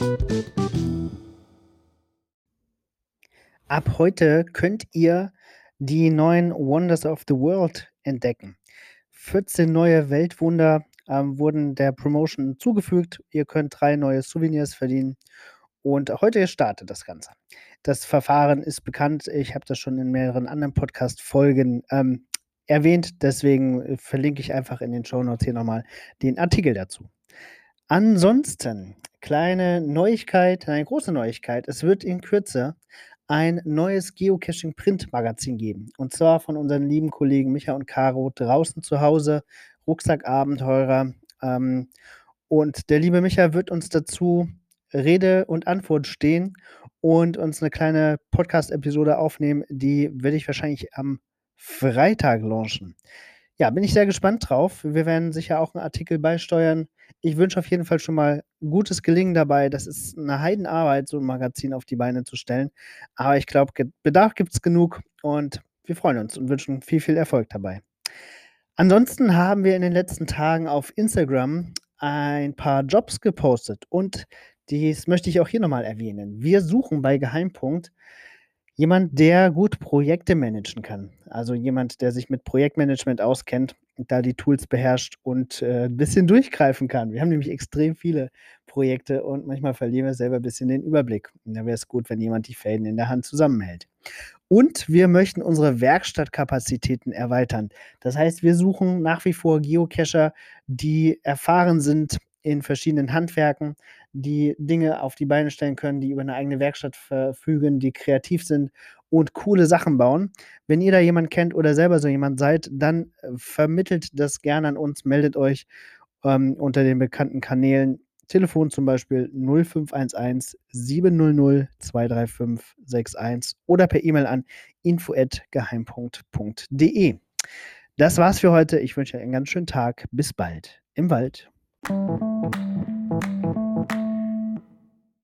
Ab heute könnt ihr die neuen Wonders of the World entdecken. 14 neue Weltwunder, wurden der Promotion zugefügt. Ihr könnt 3 neue Souvenirs verdienen und heute startet das Ganze. Das Verfahren ist bekannt. Ich habe das schon in mehreren anderen Podcast-Folgen, erwähnt. Deswegen, verlinke ich einfach in den Shownotes hier noch mal den Artikel dazu. Ansonsten, kleine Neuigkeit, eine große Neuigkeit. Es wird in Kürze ein neues Geocaching-Print-Magazin geben. Und zwar von unseren lieben Kollegen Micha und Caro draußen zu Hause, Rucksackabenteurer. Und der liebe Micha wird uns dazu Rede und Antwort stehen und uns eine kleine Podcast-Episode aufnehmen. Die werde ich wahrscheinlich am Freitag launchen. Ja, bin ich sehr gespannt drauf. Wir werden sicher auch 'n Artikel beisteuern. Ich wünsche auf jeden Fall schon mal gutes Gelingen dabei. Das ist 'ne Heidenarbeit, so 'n Magazin auf die Beine zu stellen. Aber ich glaube, Bedarf gibt's genug und wir freuen uns und wünschen viel, viel Erfolg dabei. Ansonsten haben wir in den letzten Tagen auf Instagram ein paar Jobs gepostet und dies möchte ich auch hier noch mal erwähnen. Wir suchen bei Geheimpunkt jemand, der gut Projekte managen kann. Also jemand, der sich mit Projektmanagement auskennt, da die Tools beherrscht und, 'n bisschen durchgreifen kann. Wir haben nämlich extrem viele Projekte und manchmal verlieren wir selber ein bisschen den Überblick. Und da wäre es gut, wenn jemand die Fäden in der Hand zusammenhält. Und wir möchten unsere Werkstattkapazitäten erweitern. Das heißt, wir suchen nach wie vor Geocacher, die erfahren sind in verschiedenen Handwerken, die Dinge auf die Beine stellen können, die über 'ne eigene Werkstatt verfügen, die kreativ sind und coole Sachen bauen. Wenn ihr da jemanden kennt oder selber so jemand seid, dann, vermittelt das gerne an uns, meldet euch, unter den bekannten Kanälen. Telefon zum Beispiel 0511 700 23561 oder per E-Mail an info@geheimpunkt.de. Das war's für heute. Ich wünsche euch einen ganz schönen Tag. Bis bald im Wald.